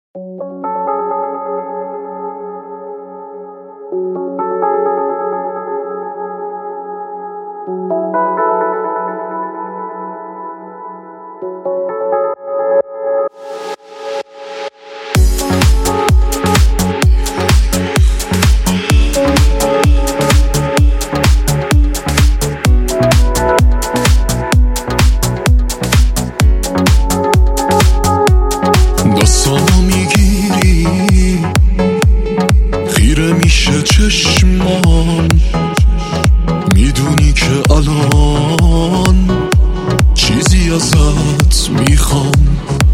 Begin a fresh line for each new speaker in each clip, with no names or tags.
دستامو میگیری خیره میشه چشمام، میدونی که الان چیزی ازت میخوام،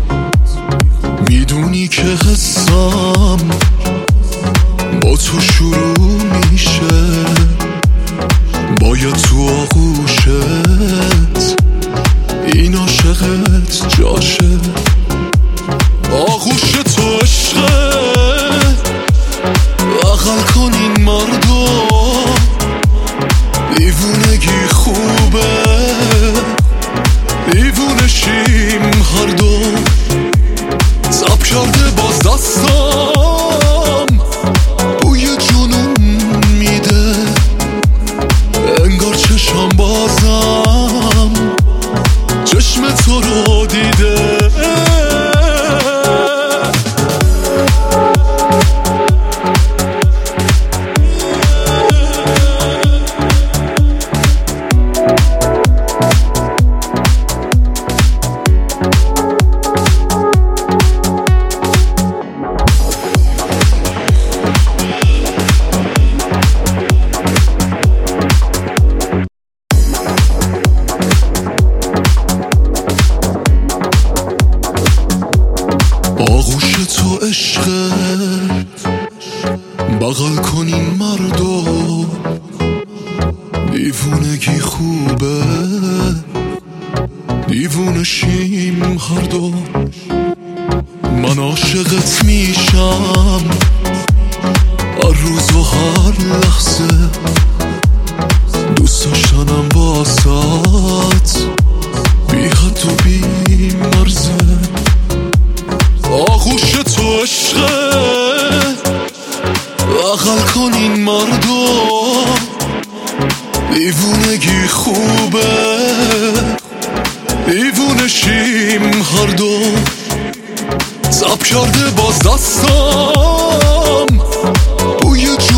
میدونی که حسم با تو شروع میشه، باید تو آغوشت این عاشقت جاشه. آغوش تو عشقه، بغل کن این مردو، دیوونگی خوبه، دیوونشیم هر دو. زب کرده باز دستم، بوی جنون میده، انگار چشم بازم چشم تو رو دیده. آغوش تو عشقه، بغل کن این مردو، دیوونگی خوبه، دیوونشیم هر دو. من عاشقت میشم هر روز و هر لحظه، دوست داشتنم باسات بی حد و بی مرزه. آغوش تو عشقه، بغل کن این مردو، دیوونگی خوبه، دیوونشیم هر دو. زب کرده باز دستم، بوی